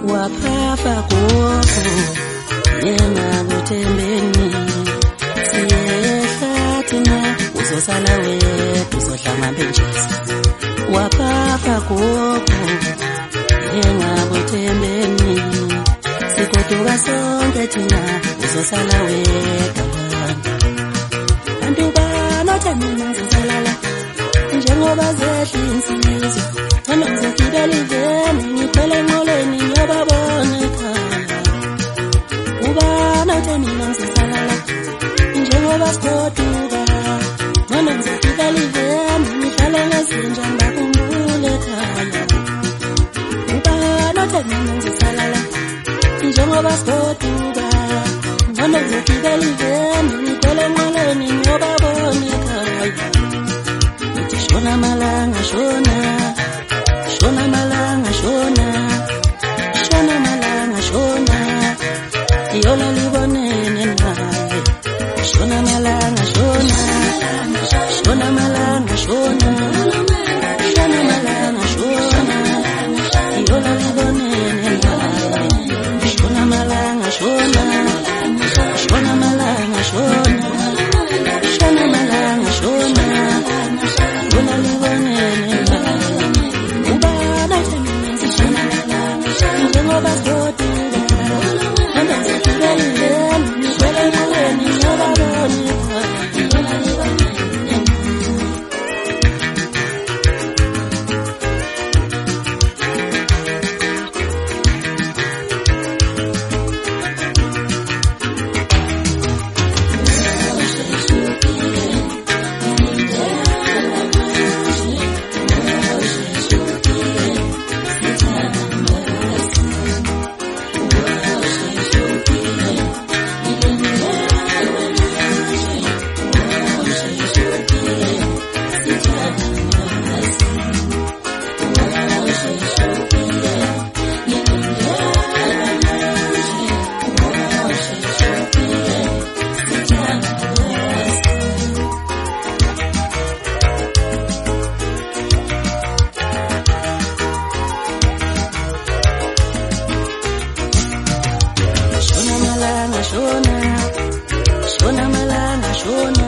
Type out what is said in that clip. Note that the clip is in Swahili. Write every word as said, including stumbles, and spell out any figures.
waphafa gogo yena kuthembeni siyehla thina uzosala wedwa uzohlanga benjisi waphafa gogo yena kuthembeni sikoduka sonke thina uzosala wedwa kanti banothi mina ngizosalala njengoba zehla insizwa noma ngizogibela iveni ngikhwele enqoleni ngiyobabona ekhaya ubanothi mina ngizosalala njengoba sigoduka noma ngizogibela iveni ngihlale ngezinja ngibakhumbule ekhaya ubanothi mina ngizosalala njengoba sigoduka noma ngizogibela iveni ngikhwele enqoleni ngiyobabona ekhaya shona malanga shona shona malanga shona shona malanga shona yola libonene naye shona malanga shona shona malanga shona shona malanga shona yola libonene naye shona malanga shona shona malanga shona shona malanga shona Una libonene ubana temizi shona njengoba sigoduka noma ngizogibela iveni ngikhwele enqoleni ngiyobabona ekhaya Shona, shona malanga, shona, shona malanga, shona.